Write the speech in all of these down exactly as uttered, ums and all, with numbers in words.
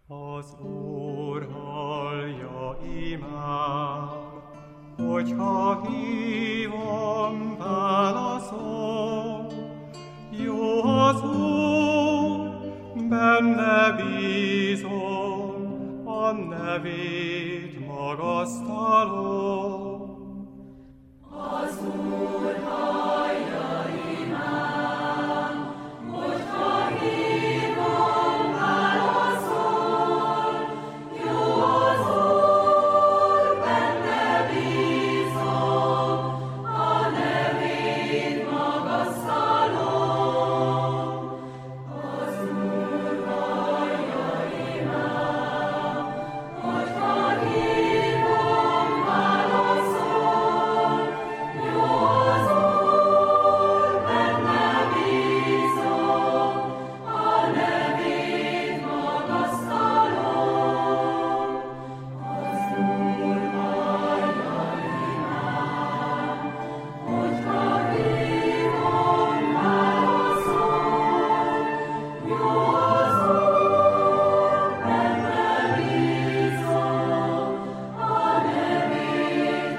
Az Úr hallja imám, hogyha hívom, válaszol. Jó az Úr, benne bízom, a nevét magasztalom. Az Úr hallja imám, hogyha hívom, válaszol. Jó az Úr, benne bízom, a nevét magasztalom. Az Úr hallja imám, hogyha hívom, válaszol. Jó az Úr, benne bízom, a nevét magasztalom. Az Úr hallja imám, hogyha hívom, válaszol. Jó az Úr, benne bízom, a nevét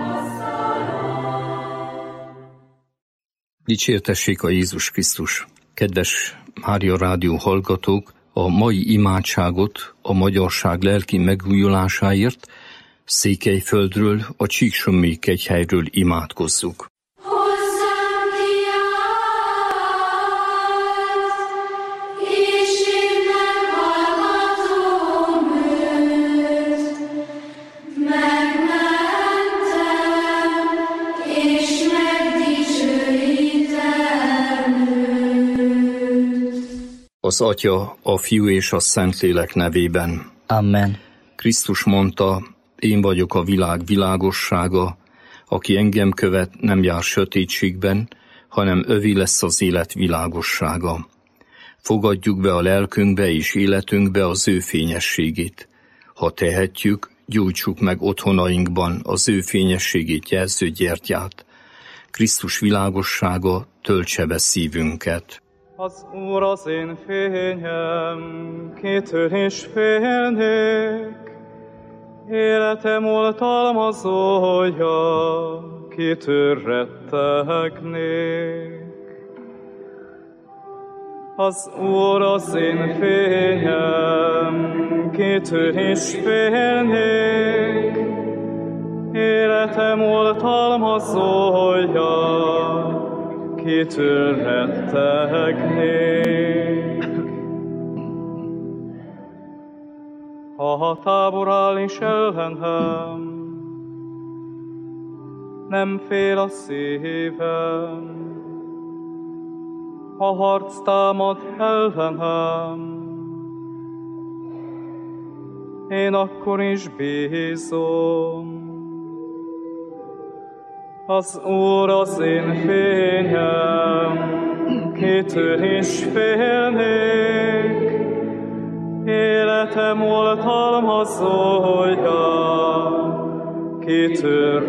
magasztalom. Dicsértessék a Jézus Krisztus! Kedves Mária Rádió hallgatók, a mai imádságot a magyarság lelki megújulásáért Székelyföldről, a Csíksomlyai kegyhelyről imádkozzuk. Hozzám kiállt, és én meghallgatom őt. Megmentem, és megdicsőítem őt. Az Atya, a Fiú és a Szentlélek nevében. Amen. Krisztus mondta, én vagyok a világ világossága, aki engem követ, nem jár sötétségben, hanem övé lesz az élet világossága. Fogadjuk be a lelkünkbe és életünkbe az ő fényességét. Ha tehetjük, gyújtsuk meg otthonainkban az ő fényességét jelző gyertyát. Krisztus világossága töltse be szívünket. Az Úr az én fényem, kitől is félnék. Életem oltalmazója, kitől rettegnék. Az Úr az én fényem, kitől is félnék. Életem oltalmazója, kitől rettegnék. Ha a tábor áll is ellenem, nem fél a szívem. Ha harc támad ellenem, én akkor is bízom. Az Úr az én fényem, kitől is félnék. Életem oltalmazója, kitől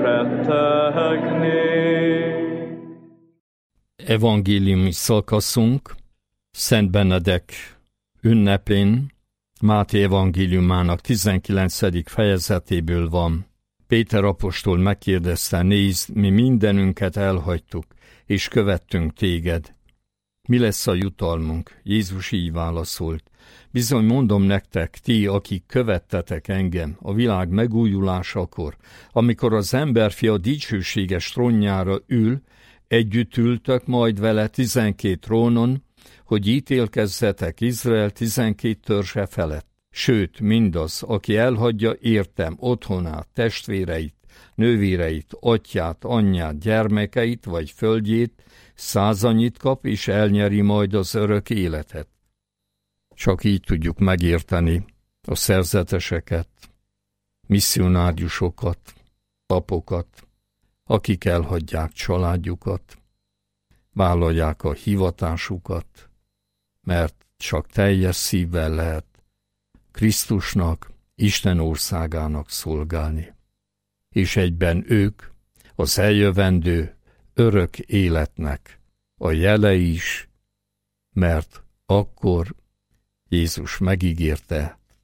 rettegnék. Evangéliumi szakaszunk Szent Benedek ünnepén, Máté evangéliumának tizenkilencedik fejezetéből van. Péter apostol megkérdezte, nézd, mi mindenünket elhagytuk, és követtünk téged. Mi lesz a jutalmunk? Jézus így válaszolt. Bizony mondom nektek, ti, akik követtetek engem a világ megújulásakor, amikor az emberfia dicsőséges trónjára ül, együtt ültök majd vele tizenkét trónon, hogy ítélkezzetek Izrael tizenkét törzse felett. Sőt, mindaz, aki elhagyja értem otthonát, testvéreit, nővéreit, atyát, anyját, gyermekeit vagy földjét, százannyit kap, és elnyeri majd az örök életet. Csak így tudjuk megérteni a szerzeteseket, misszionáriusokat, papokat, akik elhagyják családjukat, vállalják a hivatásukat, mert csak teljes szívvel lehet Krisztusnak, Isten országának szolgálni. És egyben ők az eljövendő örök életnek a jele is, mert akkor Jézus megígérte,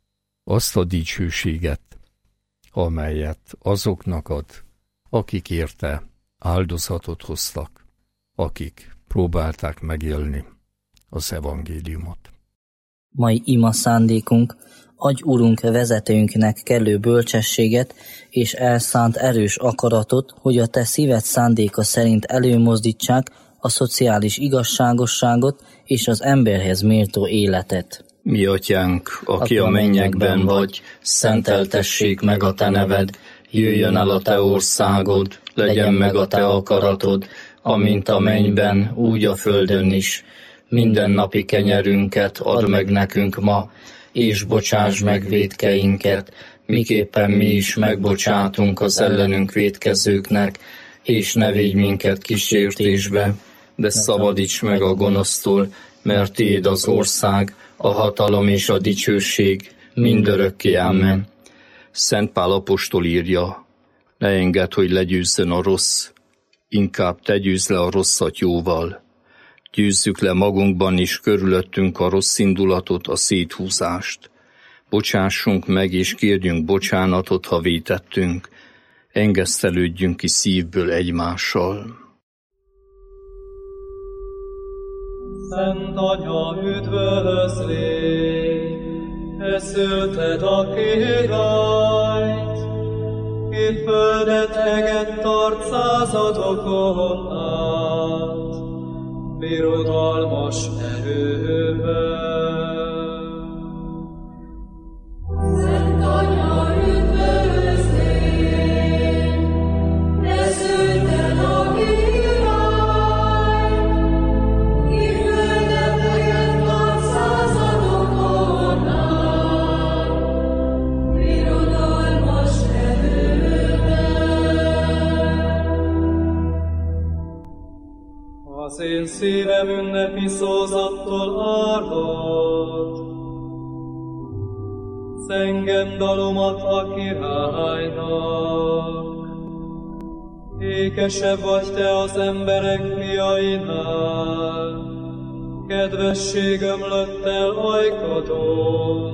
azt a dicsőséget, amelyet azoknak ad, akik érte áldozatot hoztak, akik próbálták megélni az evangéliumot. Mai ima szándékunk: adj, Urunk, vezetőnknek kellő bölcsességet és elszánt erős akaratot, hogy a te szíved szándéka szerint előmozdítsák a szociális igazságosságot és az emberhez méltó életet. Mi atyánk, aki a mennyekben vagy, szenteltessék meg a te neved, jöjjön el a te országod, legyen meg a te akaratod, amint a mennyben, úgy a földön is. Mindennapi kenyerünket add meg nekünk ma, és bocsáss meg vétkeinket, miképpen mi is megbocsátunk az ellenünk vétkezőknek, és ne védj minket kísértésbe, de szabadíts meg a gonosztól, mert tiéd az ország, a hatalom és a dicsőség mindörökké. Amen. Szent Pál apostol írja: ne engedd, hogy legyőzzön a rossz, inkább te győzz le a rosszat jóval. Győzzük le magunkban is körülöttünk a rossz indulatot, a széthúzást. Bocsássunk meg és kérjünk bocsánatot, ha vétettünk. Engesztelődjünk ki szívből egymással. Szent Anya, üdvözlégy, te szülted a királyt, ki földet eget tart századokon át, birodalmas erővel. Szent Anya, üdvözlégy, te szülted a királyt, ki földet eget tart századokon át, birodalmas erővel. Az én szívem ünnepi szózattól árad, zengem dalomat a királynak. Ékesebb vagy te az emberek fiainál, kedvesség ömlött el ajkadon.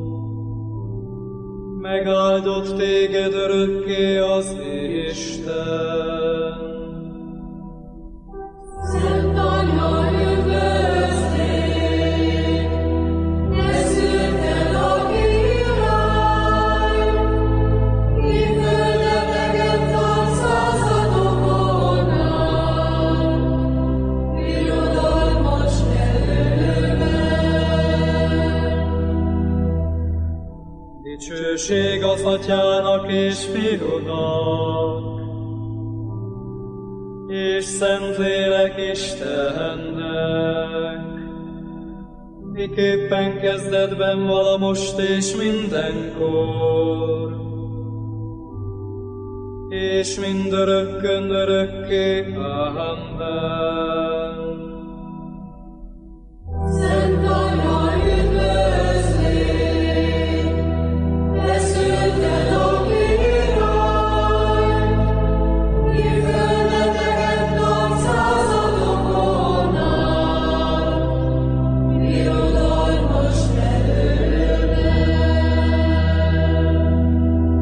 Megáldott téged örökké az Isten. Szent Anya, üdvözlégy, te szülted a királyt, ki földet eget tart századokon át, birodalmas erővel. Dicsőség az Atyának és Fiúnak, és Szentlélek Istennek, miképpen kezdetben vala most és mindenkor, és mindörökkön örökké. Amen. Szent Anya, üdvözlégy, te szülted a királyt, ki földet eget tart századokon át, birodalmas erővel.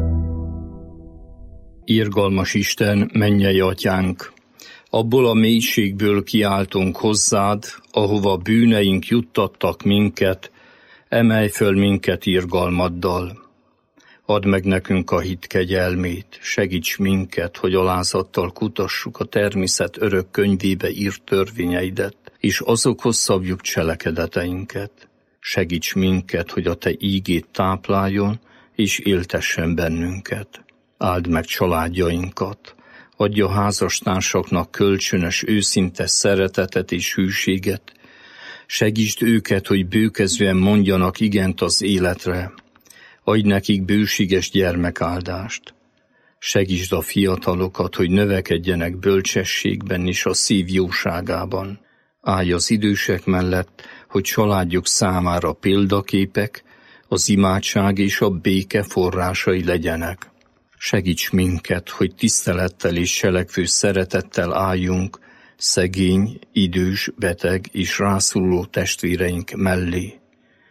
Irgalmas Isten, mennyei atyánk, abból a mélységből kiáltunk hozzád, ahova bűneink juttattak minket, emelj föl minket irgalmaddal. Add meg nekünk a hit kegyelmét, segíts minket, hogy alázattal kutassuk a természet örök könyvébe írt törvényeidet, és azokhoz szabjuk cselekedeteinket. Segíts minket, hogy a te ígét tápláljon, és éltessen bennünket. Áld meg családjainkat, adj a házastársaknak kölcsönös, őszinte szeretetet és hűséget. Segítsd őket, hogy bőkezően mondjanak igent az életre. Adj nekik bőséges gyermekáldást. Segítsd a fiatalokat, hogy növekedjenek bölcsességben és a szív jóságában. Állj az idősek mellett, hogy családjuk számára példaképek, az imádság és a béke forrásai legyenek. Segíts minket, hogy tisztelettel és selekvő szeretettel álljunk szegény, idős, beteg és rászoruló testvéreink mellé.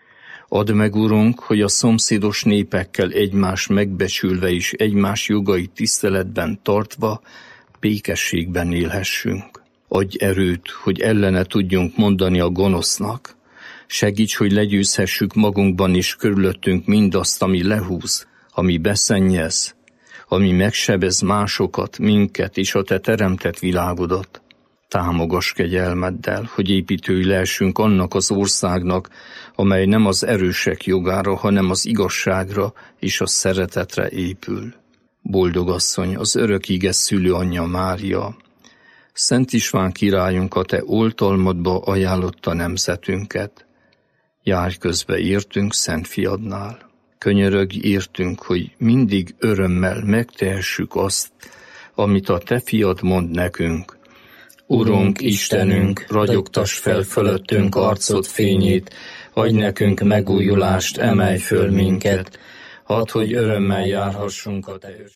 Add meg, Urunk, hogy a szomszédos népekkel egymás megbecsülve és egymás jogait tiszteletben tartva, békességben élhessünk. Adj erőt, hogy ellene tudjunk mondani a gonosznak. Segíts, hogy legyőzhessük magunkban és körülöttünk mindazt, ami lehúz, ami beszennyez, ami megsebez másokat, minket és a te teremtett világodat. Támogass kegyelmeddel, hogy építői lehessünk annak az országnak, amely nem az erősek jogára, hanem az igazságra és a szeretetre épül. Boldog asszony, az örök ige szülő anyja Mária, Szent István királyunk, a te oltalmadba ajánlotta nemzetünket. Járj közbe értünk Szent Fiadnál. Könyörögj értünk, hogy mindig örömmel megtehessük azt, amit a te fiad mond nekünk. Urunk, Istenünk, ragyogtass fel fölöttünk arcod fényét, adj nekünk megújulást, emelj föl minket, hadd, hogy örömmel járhassunk a te ős.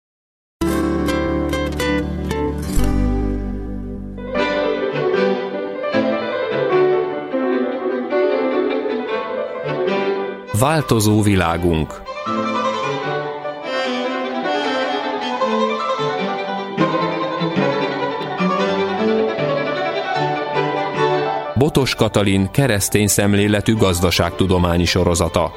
Változó világunk. Botos Katalin keresztény szemléletű gazdaságtudományi sorozata.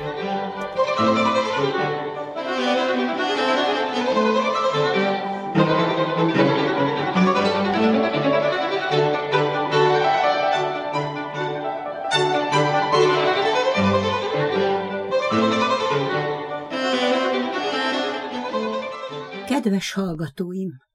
Kedves hallgatóim!